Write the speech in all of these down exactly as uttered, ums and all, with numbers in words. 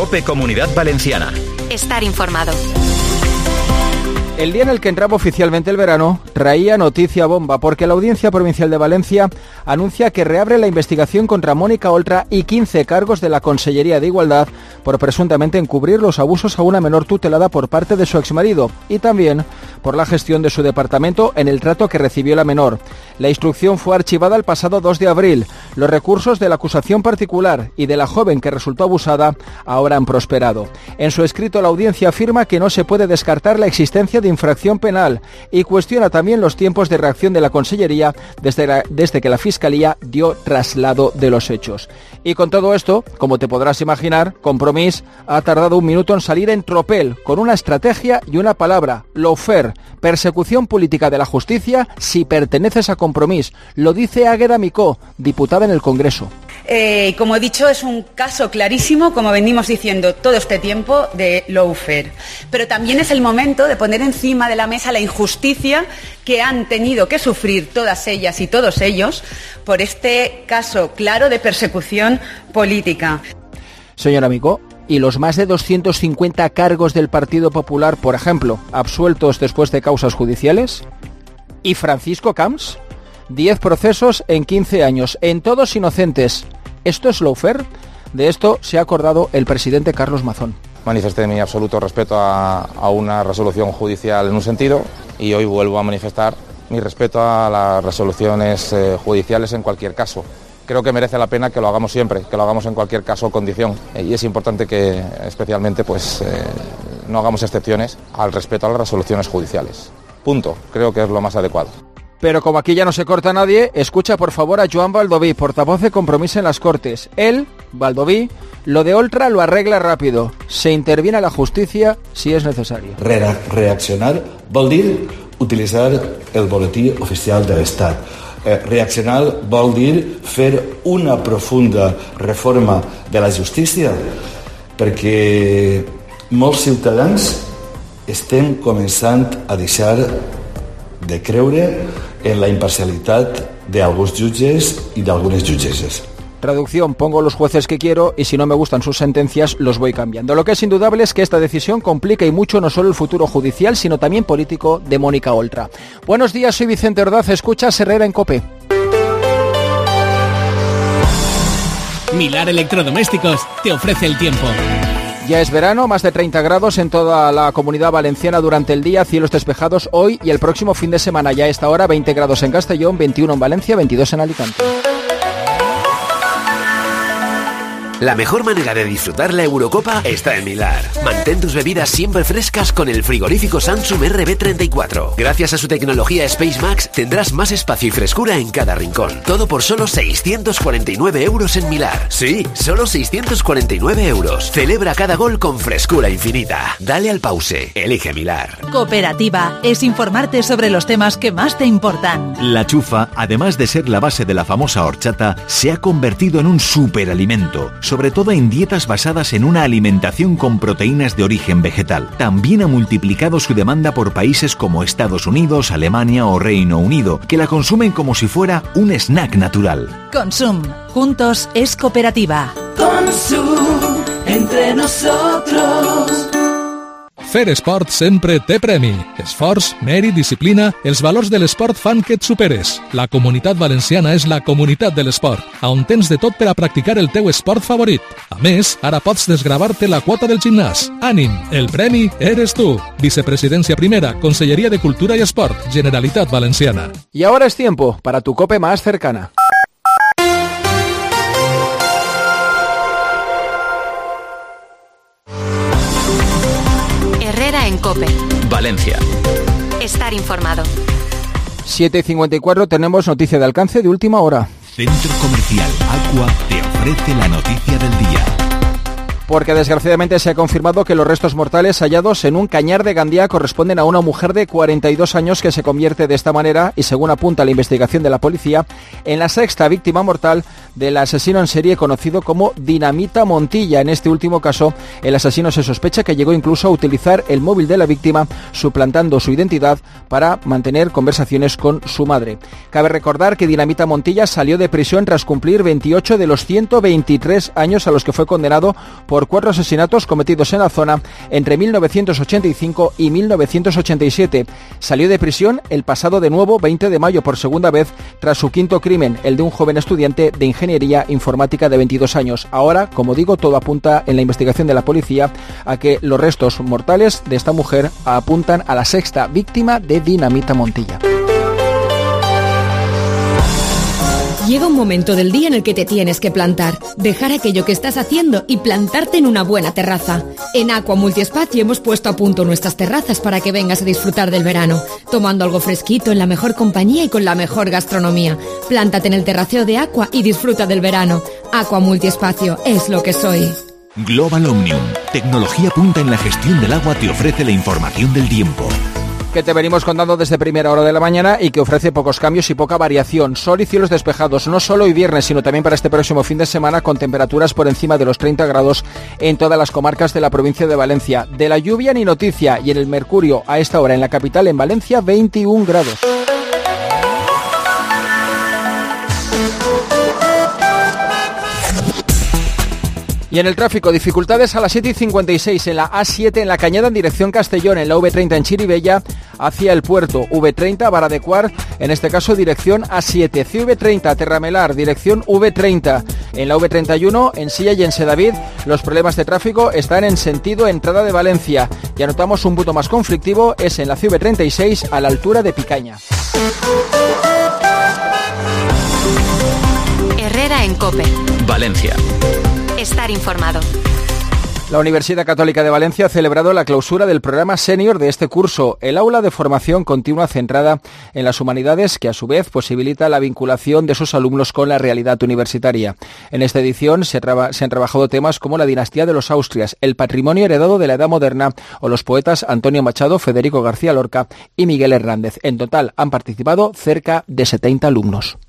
COPE Comunidad Valenciana. Estar informado. El día en el que entraba oficialmente el verano traía noticia bomba, porque la Audiencia Provincial de Valencia anuncia que reabre la investigación contra Mónica Oltra y quince cargos de la Consellería de Igualdad por presuntamente encubrir los abusos a una menor tutelada por parte de su exmarido y también por la gestión de su departamento en el trato que recibió la menor. La instrucción fue archivada el pasado dos de abril. Los recursos de la acusación particular y de la joven que resultó abusada ahora han prosperado. En su escrito, la audiencia afirma que no se puede descartar la existencia de infracción penal y cuestiona también los tiempos de reacción de la Consellería desde, la, desde que la Fiscalía dio traslado de los hechos. Y con todo esto, como te podrás imaginar, Compromís ha tardado un minuto en salir en tropel con una estrategia y una palabra: lawfare, persecución política de la justicia si perteneces a Compromís. Lo dice Águeda Micó, diputada en el Congreso. Eh, como he dicho, es un caso clarísimo, como venimos diciendo todo este tiempo, de lawfare. Pero también es el momento de poner encima de la mesa la injusticia que han tenido que sufrir todas ellas y todos ellos por este caso claro de persecución política. Señora Micó, ¿y los más de doscientos cincuenta cargos del Partido Popular, por ejemplo, absueltos después de causas judiciales? ¿Y Francisco Camps? diez procesos en quince años, en todos inocentes. ¿Esto es lawfare? De esto se ha acordado el presidente Carlos Mazón. Manifesté mi absoluto respeto a, a una resolución judicial en un sentido y hoy vuelvo a manifestar mi respeto a las resoluciones eh, judiciales en cualquier caso. Creo que merece la pena que lo hagamos siempre, que lo hagamos en cualquier caso o condición eh, y es importante que especialmente pues, eh, no hagamos excepciones al respeto a las resoluciones judiciales. Punto. Creo que es lo más adecuado. Pero como aquí ya no se corta nadie, escucha por favor a Joan Baldoví, portavoz de Compromís en las Cortes. Él, Baldoví, lo de Oltra lo arregla rápido. Se interviene a la justicia si es necesario. Re reaccionar vol dir utilitzar el boletí oficial de l'Estat. Eh, reaccionar vol dir fer una profunda reforma de la justícia perquè molts ciutadans estem començant a deixar de creure en la imparcialitat d'alguns jutges i d'algunes jutgesses. Traducción: pongo los jueces que quiero y si no me gustan sus sentencias los voy cambiando. Lo que es indudable es que esta decisión complica y mucho no solo el futuro judicial, sino también político de Mónica Oltra. Buenos días, soy Vicente Ordaz, escuchas Herrera en COPE. Milar Electrodomésticos te ofrece el tiempo. Ya es verano, más de treinta grados en toda la Comunidad Valenciana durante el día, cielos despejados hoy y el próximo fin de semana. Ya a esta hora veinte grados en Castellón, veintiuno en Valencia, veintidós en Alicante. La mejor manera de disfrutar la Eurocopa está en Milar. Mantén tus bebidas siempre frescas con el frigorífico Samsung R B treinta y cuatro. Gracias a su tecnología Space Max tendrás más espacio y frescura en cada rincón. Todo por solo seiscientos cuarenta y nueve euros en Milar. Sí, solo seiscientos cuarenta y nueve euros. Celebra cada gol con frescura infinita. Dale al pause. Elige Milar. Cooperativa es informarte sobre los temas que más te importan. La chufa, además de ser la base de la famosa horchata, se ha convertido en un superalimento, sobre todo en dietas basadas en una alimentación con proteínas de origen vegetal. También ha multiplicado su demanda por países como Estados Unidos, Alemania o Reino Unido, que la consumen como si fuera un snack natural. Consum, juntos es cooperativa. Consum, entre nosotros. Fer Esport sempre té premi. Esforç, mèrit, disciplina, els valors de l'esport fan que et superes. La Comunitat Valenciana és la comunitat de l'esport, on tens de tot per a practicar el teu esport favorit. A més, ara pots desgravar-te la quota del gimnàs. Ànim, el premi eres tu. Vicepresidència primera, Conselleria de Cultura i Esport, Generalitat Valenciana. Y ahora es tiempo para tu COPE más cercana. En COPE. Valencia. Estar informado. siete y cincuenta y cuatro tenemos noticia de alcance de última hora. Centro Comercial Aqua te ofrece la noticia del día. Porque desgraciadamente se ha confirmado que los restos mortales hallados en un cañar de Gandía corresponden a una mujer de cuarenta y dos años que se convierte de esta manera, y según apunta la investigación de la policía, en la sexta víctima mortal del asesino en serie conocido como Dinamita Montilla. En este último caso, el asesino se sospecha que llegó incluso a utilizar el móvil de la víctima, suplantando su identidad para mantener conversaciones con su madre. Cabe recordar que Dinamita Montilla salió de prisión tras cumplir veintiocho de los ciento veintitrés años a los que fue condenado por por cuatro asesinatos cometidos en la zona entre mil novecientos ochenta y cinco y mil novecientos ochenta y siete. Salió de prisión el pasado de nuevo veinte de mayo por segunda vez tras su quinto crimen, el de un joven estudiante de ingeniería informática de veintidós años. Ahora, como digo, todo apunta en la investigación de la policía a que los restos mortales de esta mujer apuntan a la sexta víctima de Dinamita Montilla. Llega un momento del día en el que te tienes que plantar, dejar aquello que estás haciendo y plantarte en una buena terraza. En Aqua Multiespacio hemos puesto a punto nuestras terrazas para que vengas a disfrutar del verano, tomando algo fresquito en la mejor compañía y con la mejor gastronomía. Plántate en el terraceo de Aqua y disfruta del verano. Aqua Multiespacio es lo que soy. Global Omnium, tecnología punta en la gestión del agua, te ofrece la información del tiempo. Que te venimos contando desde primera hora de la mañana y que ofrece pocos cambios y poca variación. Sol y cielos despejados, no solo hoy viernes, sino también para este próximo fin de semana, con temperaturas por encima de los treinta grados en todas las comarcas de la provincia de Valencia. De la lluvia ni noticia, y en el mercurio a esta hora en la capital, en Valencia, veintiún grados. Y en el tráfico, dificultades a las siete y cincuenta y seis en la A siete en la Cañada en dirección Castellón, en la V treinta en Chirivella hacia el puerto, V treinta Vara de Cuar, en este caso dirección A siete, C V treinta Terramelar, dirección V treinta, en la V treinta y uno en Silla y en Sedavid los problemas de tráfico están en sentido entrada de Valencia, y anotamos un punto más conflictivo, es en la C V treinta y seis a la altura de Picaña. Herrera en COPE. Valencia. Estar informado. La Universidad Católica de Valencia ha celebrado la clausura del programa senior de este curso, el aula de formación continua centrada en las humanidades, que a su vez posibilita la vinculación de sus alumnos con la realidad universitaria. En esta edición se, traba, se han trabajado temas como la dinastía de los Austrias, el patrimonio heredado de la Edad Moderna o los poetas Antonio Machado, Federico García Lorca y Miguel Hernández. En total han participado cerca de setenta alumnos.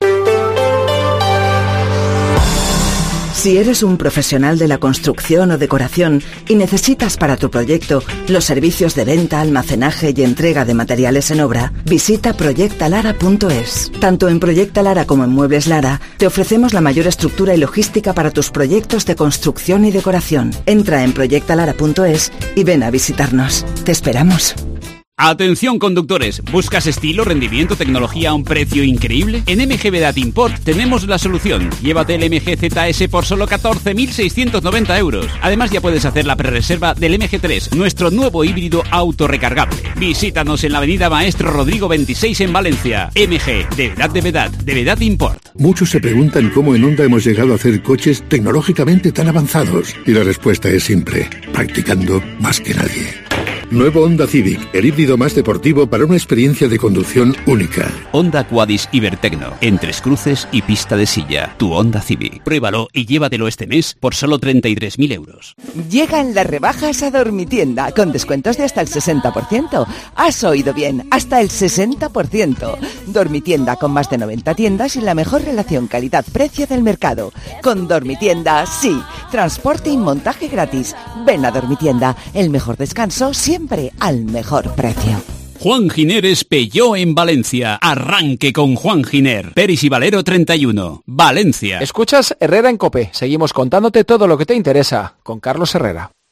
Si eres un profesional de la construcción o decoración y necesitas para tu proyecto los servicios de venta, almacenaje y entrega de materiales en obra, visita proyecta lara punto es. Tanto en Proyecta Lara como en Muebles Lara te ofrecemos la mayor estructura y logística para tus proyectos de construcción y decoración. Entra en proyecta lara punto es y ven a visitarnos. Te esperamos. Atención conductores, ¿buscas estilo, rendimiento, tecnología a un precio increíble? En M G Vedat Import tenemos la solución. Llévate el M G Z S por solo catorce mil seiscientos noventa euros. Además ya puedes hacer la prerreserva del M G tres, nuestro nuevo híbrido autorrecargable. Visítanos en la avenida Maestro Rodrigo veintiséis en Valencia. M G, de Vedat de Vedat, de Vedat Import. Muchos se preguntan cómo en Honda hemos llegado a hacer coches tecnológicamente tan avanzados. Y la respuesta es simple, practicando más que nadie. Nuevo Honda Civic, el híbrido más deportivo para una experiencia de conducción única. Honda Quadis Ibertecno, en Tres Cruces y pista de silla. Tu Honda Civic. Pruébalo y llévatelo este mes por solo treinta y tres mil euros. Llegan las rebajas a Dormitienda, con descuentos de hasta el sesenta por ciento. Has oído bien, hasta el sesenta por ciento. Dormitienda, con más de noventa tiendas y la mejor relación calidad-precio del mercado. Con Dormitienda, sí. Transporte y montaje gratis. Ven a Dormitienda, el mejor descanso siempre. Siempre al mejor precio. Juan Giner es Peugeot en Valencia. Arranque con Juan Giner. Peris y Valero treinta y uno. Valencia. Escuchas Herrera en COPE. Seguimos contándote todo lo que te interesa con Carlos Herrera.